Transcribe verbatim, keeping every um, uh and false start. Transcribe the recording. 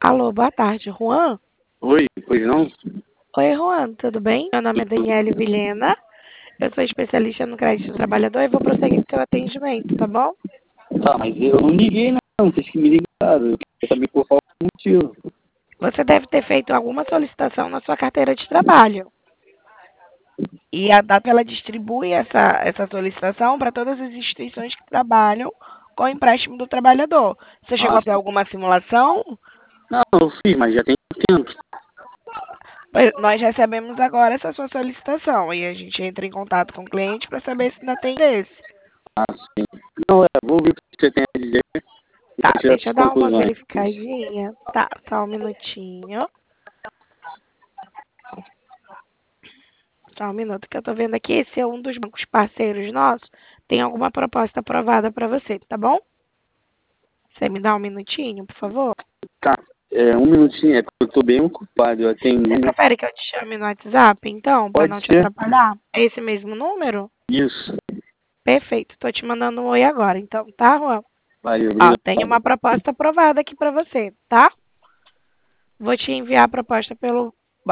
Alô, boa tarde, Juan? Oi, pois não? Oi, Juan, tudo bem? Meu nome é Daniele Vilhena, eu sou especialista no crédito do trabalhador e vou prosseguir com o seu atendimento, tá bom? Tá, mas eu não liguei não, vocês que me ligaram. Eu queria saber por qual motivo. Você deve ter feito alguma solicitação na sua carteira de trabalho. E a data ela distribui essa, essa solicitação para todas as instituições que trabalham com o empréstimo do trabalhador. Você chegou Ah, a fazer alguma simulação? não, eu fiz, mas já tem tempo. Pois nós recebemos agora essa sua solicitação e a gente entra em contato com o cliente para saber se ainda tem desse. Ah, sim. Não, é, vou ver o que você tem a dizer e Tá, vou tirar deixa as eu dar uma conclusões. verificadinha. Tá, só um minutinho. Só um minuto que eu tô vendo aqui. Esse é um dos bancos parceiros nossos. Tem alguma proposta aprovada para você, tá bom? Você me dá um minutinho, por favor? Tá, é, um minutinho, é porque eu tô bem ocupado, eu tenho Você um... prefere que eu te chame no WhatsApp, então, para Pode não te ser? atrapalhar? É esse mesmo número? Isso. Perfeito, tô te mandando um oi agora, então, tá, Juan? Valeu, Ó, tem obrigado. uma proposta aprovada aqui para você, tá? Vou te enviar a proposta pelo